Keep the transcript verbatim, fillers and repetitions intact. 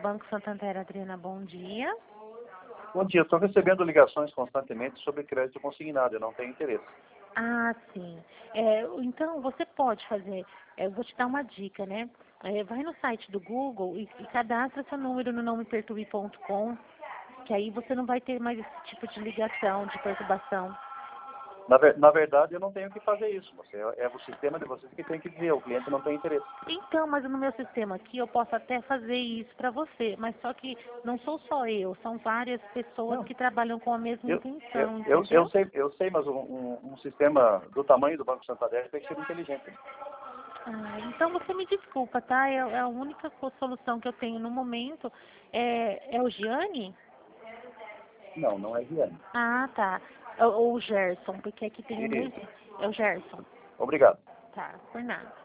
Banco Santander, Adriana, bom dia. Bom dia, estou recebendo ligações constantemente sobre crédito consignado, eu não tenho interesse. Ah, sim. É, então, você pode fazer, é, eu vou te dar uma dica, né? É, vai no site do Google e, e cadastra seu número no nome perturbe ponto com, que aí você não vai ter mais esse tipo de ligação, de perturbação. Na, ver, na verdade, eu não tenho que fazer isso. Você, é o sistema de vocês que tem que dizer, o cliente não tem interesse. Então, mas no meu sistema aqui eu posso até fazer isso para você, mas só que não sou só eu, são várias pessoas Não. que trabalham com a mesma Eu, intenção, eu, eu, entendeu? eu, sei, eu sei, mas um, um, um sistema do tamanho do Banco Santander tem que ser inteligente. Ah, então você me desculpa, tá? É, é a única co- solução que eu tenho no momento. É, é o Gianni? Não, não é Viane. Ah, tá. Ou ou o Gerson, porque aqui tem o Isso. mesmo. É o Gerson. Obrigado. Tá, por nada.